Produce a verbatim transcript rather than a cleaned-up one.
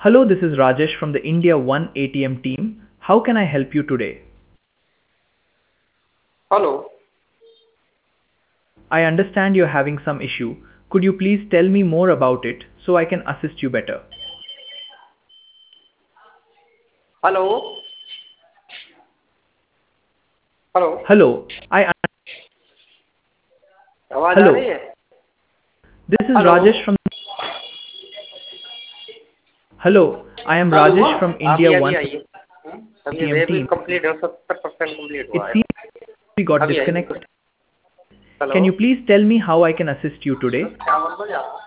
Hello, this is Rajesh from the India One A T M team. How can I help you today? Hello. I understand you're having some issue. Could you please tell me more about it so I can assist you better? Hello. Hello. Hello, I un- आवाज आ रही Hello, है? this is hello. Rajesh from Hello, I am चालू हुआ? Rajesh from अभी India अभी One आइए। अभी A T M अभी team. कंप्लीट है, सत्तर परसेंट कंप्लीट It हुआ है। seems we got अभी आइए। disconnected. Hello. Can you please tell me how I can assist you today? क्या बोल रहे हो?